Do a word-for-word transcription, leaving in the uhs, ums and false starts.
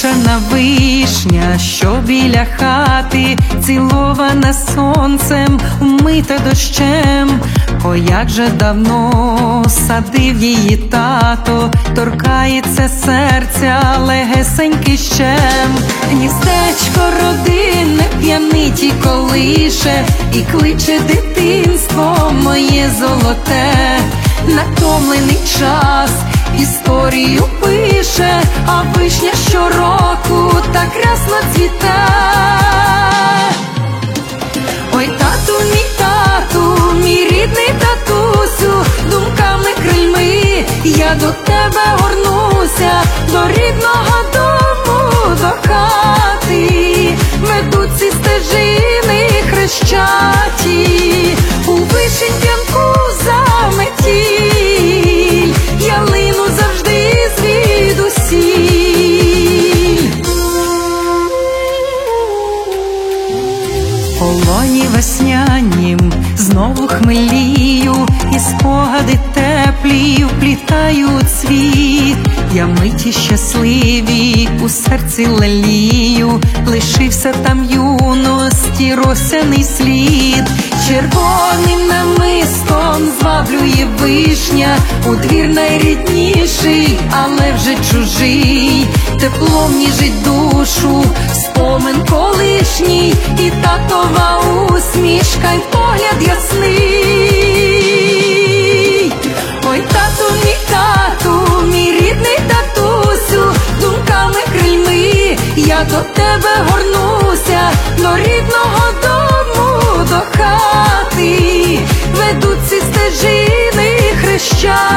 вишена вишня, що біля хати, цілована сонцем, умита дощем. О, як же давно садив її тато, торкається серця легесенький щем. Гніздечко родинне п'янить і колише, і кличе дитинство моє золоте. Натомлений час історію пише, а вишня щороку так рясно цвіте. Ой, тату, мій тату, мій рідний татусю, думками крильми я до тебе горнуся, до рідного дому, до хати. Ведуть ці стежини хрещаті, у вишень п'янку заметіль, ялину завжди звідусіль. Полоні веснянім знову хмелію, і спогади теплі вплітають світ. Я миті щасливі у серці лелію, лишився там юності росяний слід. Червоним намистом зваблює вишня, у двір найрідніший, але вже чужий. Теплом ніжить душу спомин колишній, і татова усмішка, й погляд ясний. Ой, тату, мій тату, мій рідний татусю, думками крильми я до тебе горнуся, до рідного дому, до хати. Ведуть ці стежини хрещаті.